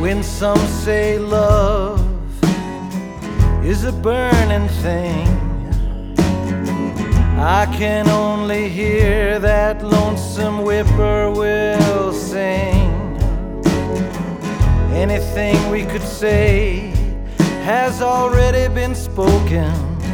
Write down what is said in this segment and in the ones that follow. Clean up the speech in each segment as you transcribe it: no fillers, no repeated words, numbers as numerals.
When some say love is a burning thing, I can only hear that lonesome whippoorwill sing. Anything we could say has already been spoken.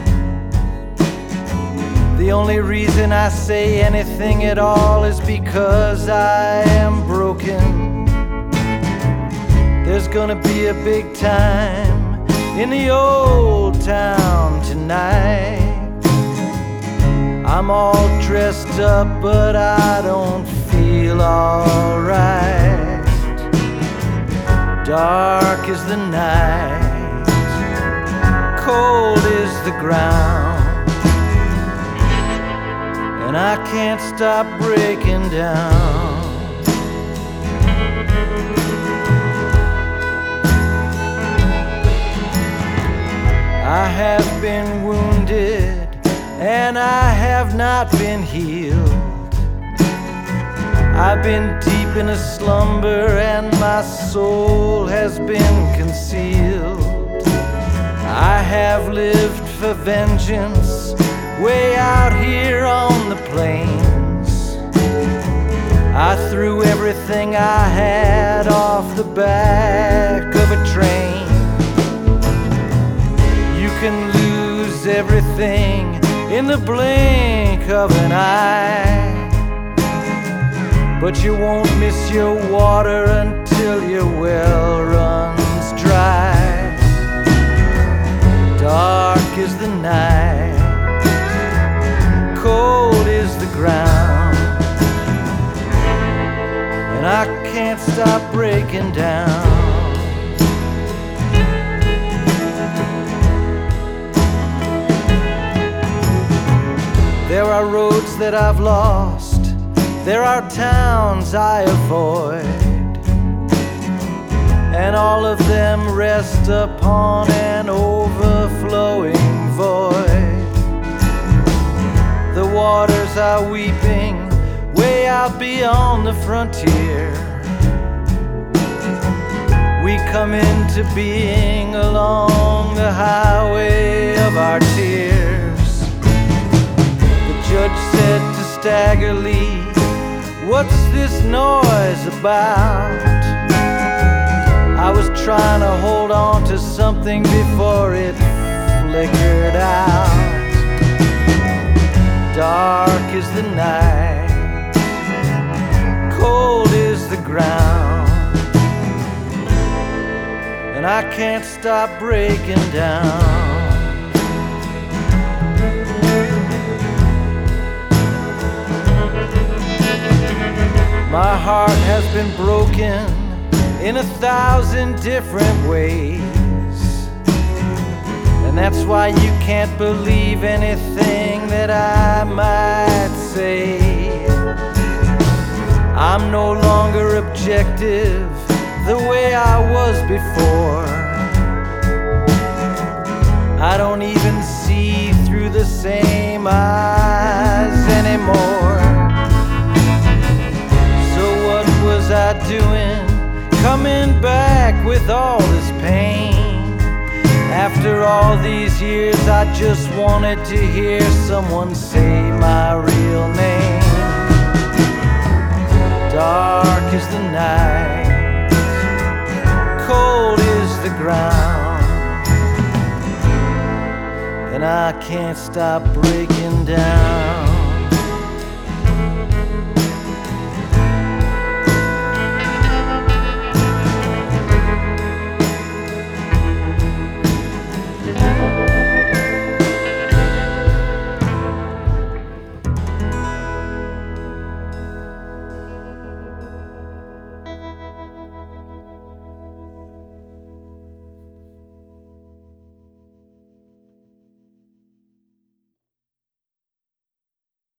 The only reason I say anything at all is because I am broken. There's gonna be a big time in the old town tonight. I'm all dressed up, but I don't feel alright. Dark is the night, cold is the ground, and I can't stop breaking down. I have been wounded and I have not been healed. I've been deep in a slumber and my soul has been concealed. I have lived for vengeance way out here on the plains. I threw everything I had off the back of a train. You can lose everything in the blink of an eye, but you won't miss your water until your well runs dry. Dark is the night, cold is the ground, and I can't stop breaking down. There are roads that I've lost, there are towns I avoid, and all of them rest upon an overflowing void. The waters are weeping way out beyond the frontier. We come into being along the highway of our tears. Judge said to Stagger Lee, "What's this noise about?" I was trying to hold on to something before it flickered out. Dark is the night, cold is the ground, and I can't stop breaking down. My heart has been broken in 1,000 different ways, and that's why you can't believe anything that I might say. I'm no longer objective the way I was before. I don't even see through the same eyes anymore. Was I doing, coming back with all this pain? After all these years, I just wanted to hear someone say my real name. Dark is the night, cold is the ground, and I can't stop breaking down.